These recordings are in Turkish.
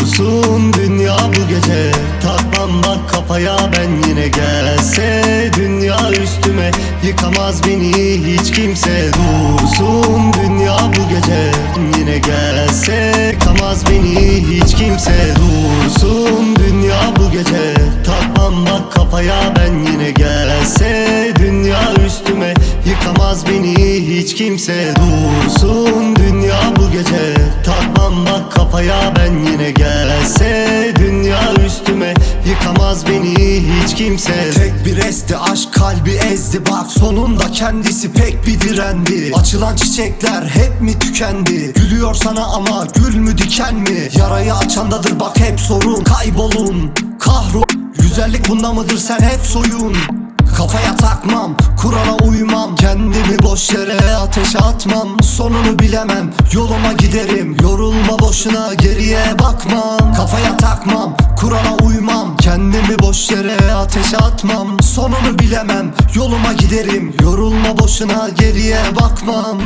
Dursun dünya bu gece, takmam bak kafaya ben yine. Gelse dünya üstüme, yıkamaz beni hiç kimse. Dursun dünya bu gece, yine gelse yıkamaz beni hiç kimse. Dursun dünya bu gece, takmam bak kafaya ben yine. Gelse dünya üstüme, yıkamaz beni hiç kimse. Dursun dünya bu gece, takmam bak kafaya ben yine. Gelse dünya üstüme, yıkamaz beni hiç kimse. Tek bir esti aşk kalbi ezdi, bak sonunda kendisi pek bir direndi. Açılan çiçekler hep mi tükendi? Gülüyor sana ama gül mü diken mi? Yarayı açandadır bak hep sorun, kaybolun kahrol. Güzellik bunda mıdır, sen hep soyun. Kafaya takmam, kurala uymam, kendimi boş yere ateşe atmam. Sonunu bilemem, yoluma giderim, yorulma boşuna geriye bakmam. Kafaya takmam, kurala uymam, kendimi boş yere ateşe atmam. Sonunu bilemem, yoluma giderim, yorulma boşuna geriye bakmam.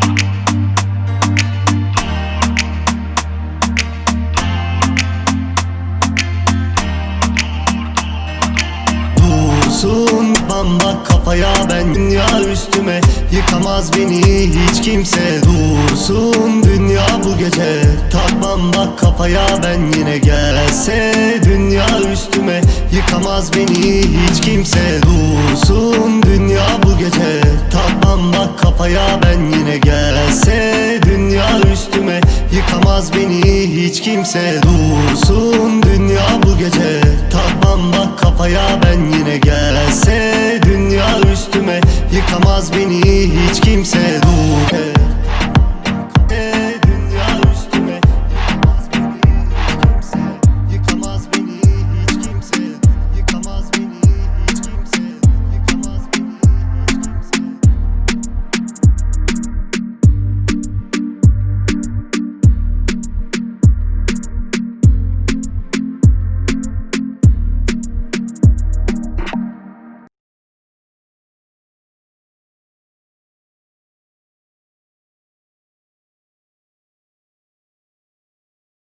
Dursun bak kafaya ben, dünya üstüme, yıkamaz beni hiç kimse. Dursun dünya bu gece, takmam bak kafaya ben yine. Gelse dünya üstüme, yıkamaz beni hiç kimse. Dursun dünya bu gece, takmam bak kafaya ben yine. Gelse dünya üstüme, yıkamaz beni hiç kimse. Dursun dünya bu gece, takmam bak kafaya ben yine. Gelse dünya üstüme, yıkamaz beni hiç kimse. Dur.